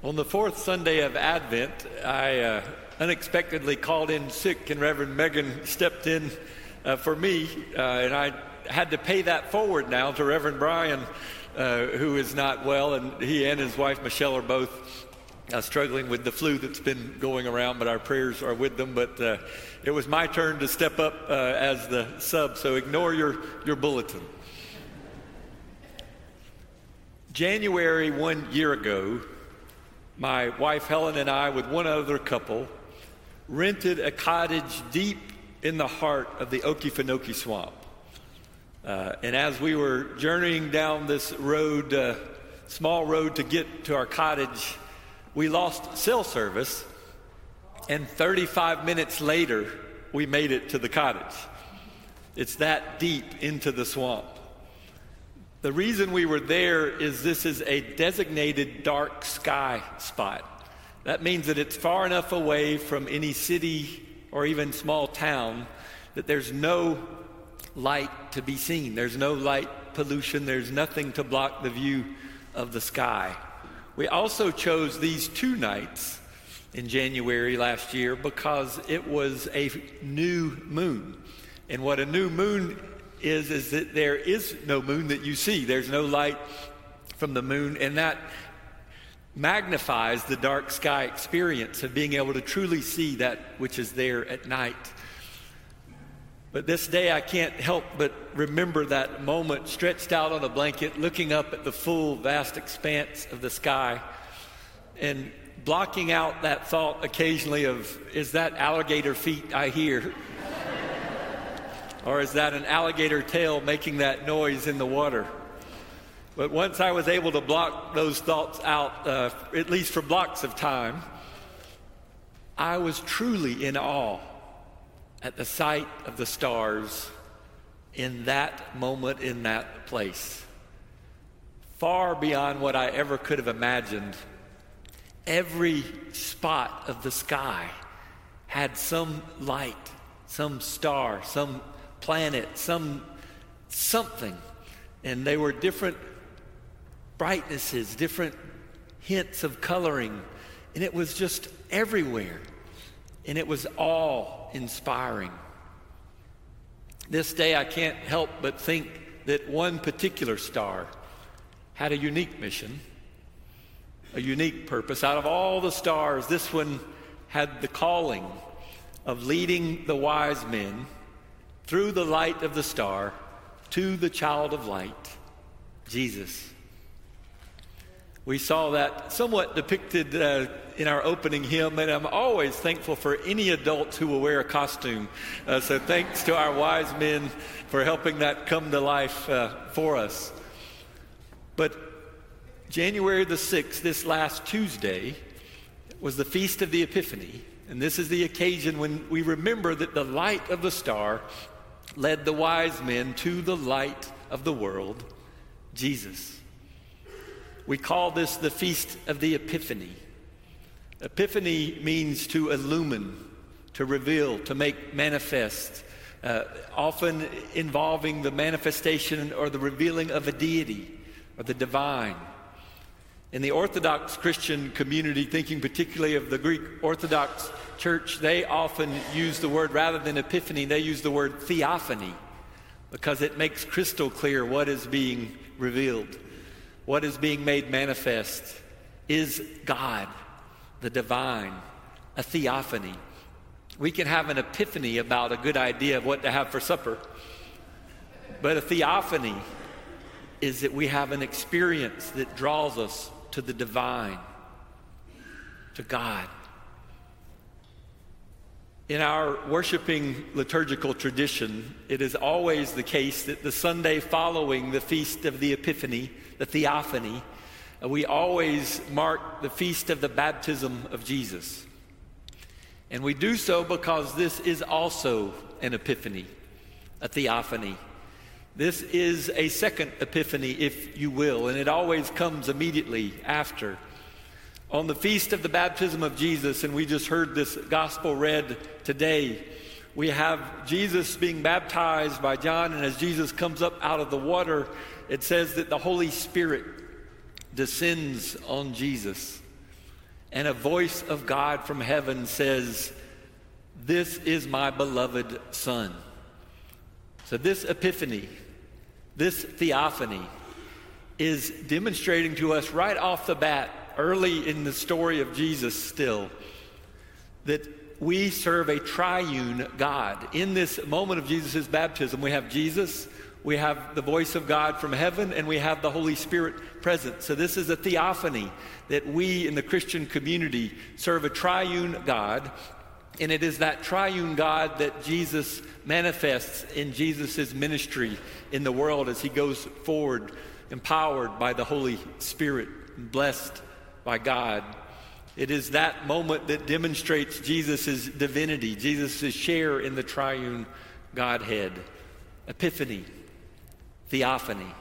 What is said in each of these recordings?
On the fourth Sunday of Advent, I unexpectedly called in sick, and Reverend Megan stepped in for me, and I had to pay that forward now to Reverend Brian, who is not well, and he and his wife Michelle are both struggling with the flu that's been going around, but our prayers are with them. But it was my turn to step up as the sub, so ignore your bulletin. January 1 year ago, my wife Helen and I, with one other couple, rented a cottage deep in the heart of the Okefenokee Swamp. And as we were journeying down this road, small road to get to our cottage, we lost cell service, and 35 minutes later, we made it to the cottage. It's that deep into the swamp. The reason we were there is this is a designated dark sky spot. That means that it's far enough away from any city or even small town that there's no light to be seen. There's no light pollution. There's nothing to block the view of the sky. We also chose these two nights in January last year because it was a new moon. And what a new moon is that there is no moon that you see. There's no light from the moon, and that magnifies the dark sky experience of being able to truly see that which is there at night. But this day I can't help but remember that moment stretched out on a blanket, looking up at the full, vast expanse of the sky, and blocking out that thought occasionally of, is that alligator feet I hear? Or is that an alligator tail making that noise in the water? But once I was able to block those thoughts out, at least for blocks of time, I was truly in awe at the sight of the stars in that moment, in that place. Far beyond what I ever could have imagined. Every spot of the sky had some light, some star, some planet, something, and they were different brightnesses, different hints of coloring, and it was just everywhere, and it was awe-inspiring. This day I can't help but think that one particular star had a unique mission, a unique purpose. Out of all the stars, this one had the calling of leading the wise men through the light of the star to the child of light, Jesus. We saw that somewhat depicted in our opening hymn, and I'm always thankful for any adults who will wear a costume. So thanks to our wise men for helping that come to life for us. But January the 6th, this last Tuesday, was the Feast of the Epiphany. And this is the occasion when we remember that the light of the star led the wise men to the light of the world, Jesus. We call this the Feast of the Epiphany. Epiphany means to illumine, to reveal, to make manifest, often involving the manifestation or the revealing of a deity or the divine. In the Orthodox Christian community, thinking particularly of the Greek Orthodox Church, they often use the word, rather than epiphany, they use the word theophany, because it makes crystal clear what is being revealed, what is being made manifest is God, the divine, a theophany. We can have an epiphany about a good idea of what to have for supper, but a theophany is that we have an experience that draws us to the divine, to God. In our worshiping liturgical tradition, it is always the case that the Sunday following the Feast of the Epiphany, the Theophany, we always mark the Feast of the Baptism of Jesus. And we do so because this is also an epiphany, a theophany. This is a second epiphany, if you will, and it always comes immediately after. On the Feast of the Baptism of Jesus, and we just heard this gospel read today, we have Jesus being baptized by John, and as Jesus comes up out of the water, it says that the Holy Spirit descends on Jesus. and a voice of God from heaven says, "This is my beloved Son." So this epiphany, this theophany, is demonstrating to us right off the bat, early in the story of Jesus still, that we serve a triune God. In this moment of Jesus' baptism, we have Jesus, we have the voice of God from heaven, and we have the Holy Spirit present. So this is a theophany that we in the Christian community serve a triune God, and it is that triune God that Jesus manifests in Jesus' ministry in the world as he goes forward, empowered by the Holy Spirit, and blessed by God. It is that moment that demonstrates Jesus' divinity, Jesus' share in the triune Godhead. Epiphany, theophany.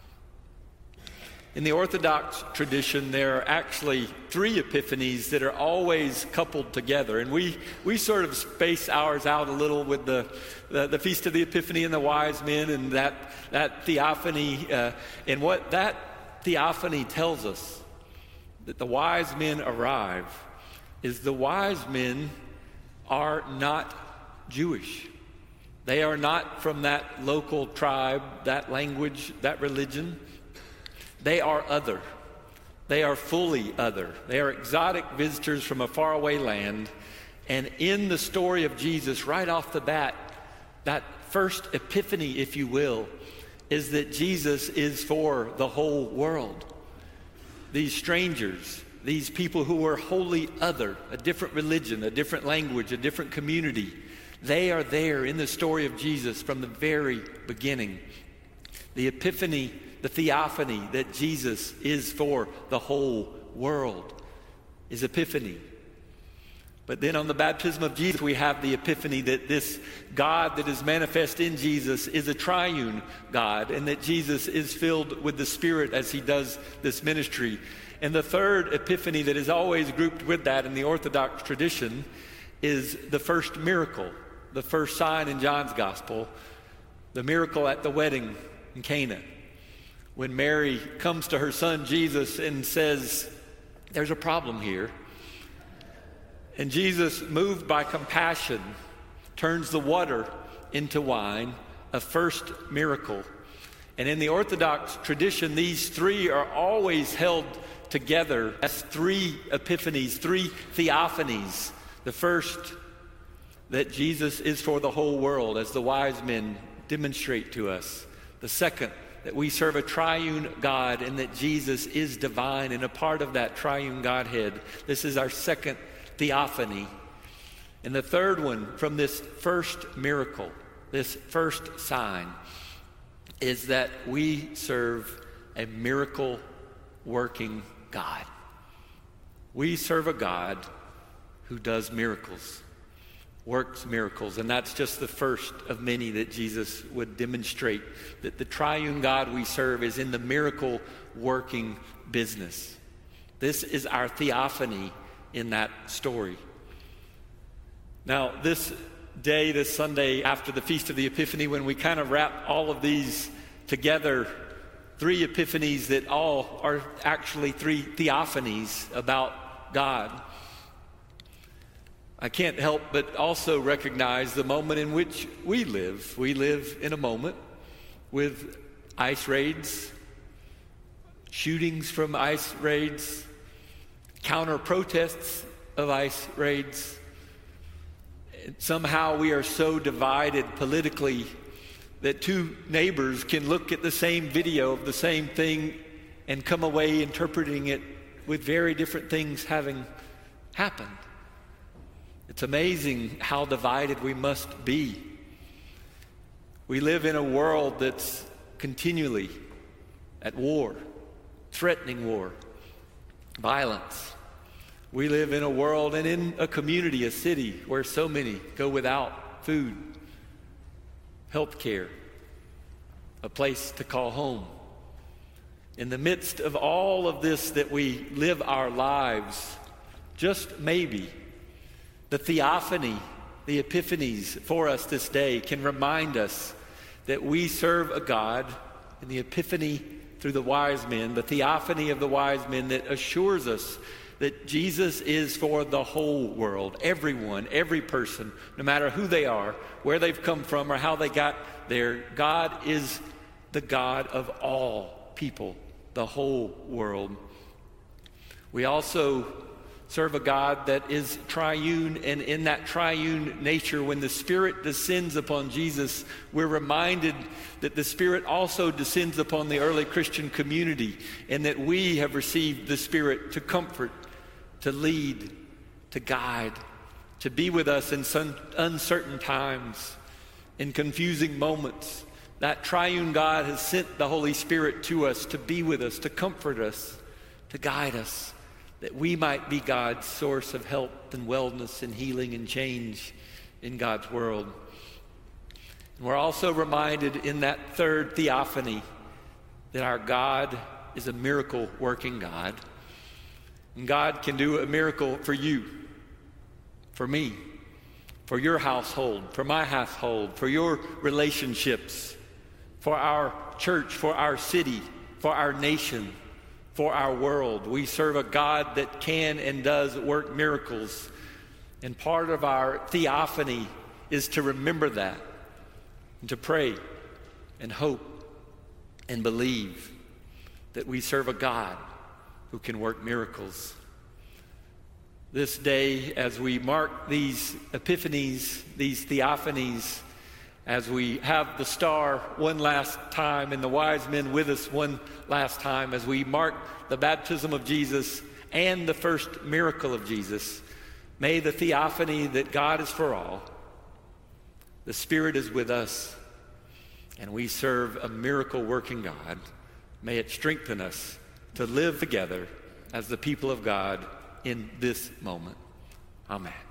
In the Orthodox tradition, there are actually 3 epiphanies that are always coupled together. And we sort of space ours out a little with the Feast of the Epiphany and the Wise Men and that theophany. And what that theophany tells us, that the wise men arrive, is the wise men are not Jewish. They are not from that local tribe, that language, that religion. They are other. They are fully other. They are exotic visitors from a faraway land. And in the story of Jesus, right off the bat, that first epiphany, if you will, is that Jesus is for the whole world. These strangers, these people who are wholly other, a different religion, a different language, a different community, they are there in the story of Jesus from the very beginning. The epiphany, the theophany that Jesus is for the whole world is epiphany. But then on the baptism of Jesus, we have the epiphany that this God that is manifest in Jesus is a triune God, and that Jesus is filled with the Spirit as he does this ministry. And the third epiphany that is always grouped with that in the Orthodox tradition is the first miracle, the first sign in John's Gospel, the miracle at the wedding in Cana, when Mary comes to her son Jesus and says, "There's a problem here." And Jesus, moved by compassion, turns the water into wine, a first miracle. And in the Orthodox tradition, these 3 are always held together as 3 epiphanies, 3 theophanies. The first, that Jesus is for the whole world, as the wise men demonstrate to us. The second, that we serve a triune God and that Jesus is divine and a part of that triune Godhead. This is our second theophany. And the third one from this first miracle, this first sign, is that we serve a miracle working God. We serve a God who does miracles, works miracles, and that's just the first of many that Jesus would demonstrate, that the triune God we serve is in the miracle working business. This is our theophany in that story. Now, this day, this Sunday after the Feast of the Epiphany, when we kind of wrap all of these together, 3 epiphanies that all are actually 3 theophanies about God, I can't help but also recognize the moment in which we live. We live in a moment with ICE raids, shootings from ICE raids, counter-protests of ICE raids. Somehow we are so divided politically that 2 neighbors can look at the same video of the same thing and come away interpreting it with very different things having happened. It's amazing how divided we must be. We live in a world that's continually at war, threatening war, violence. We live in a world and in a community, a city, where so many go without food, health care, a place to call home. In the midst of all of this that we live our lives, just maybe the theophany, the epiphanies for us this day can remind us that we serve a God, in the epiphany through the wise men, the theophany of the wise men, that assures us that Jesus is for the whole world, everyone, every person, no matter who they are, where they've come from, or how they got there. God is the God of all people, the whole world. We also serve a God that is triune, and in that triune nature, when the Spirit descends upon Jesus, we're reminded that the Spirit also descends upon the early Christian community, and that we have received the Spirit to comfort, to lead, to guide, to be with us in some uncertain times, in confusing moments. That triune God has sent the Holy Spirit to us to be with us, to comfort us, to guide us, that we might be God's source of help and wellness and healing and change in God's world. And we're also reminded in that third theophany that our God is a miracle-working God. And God can do a miracle for you, for me, for your household, for my household, for your relationships, for our church, for our city, for our nation, for our world. We serve a God that can and does work miracles. And part of our theophany is to remember that, and to pray and hope and believe that we serve a God who can work miracles. This day, as we mark these epiphanies, these theophanies, as we have the star one last time and the wise men with us one last time, as we mark the baptism of Jesus and the first miracle of Jesus, may the theophany that God is for all, the Spirit is with us, and we serve a miracle-working God. May it strengthen us to live together as the people of God in this moment. Amen.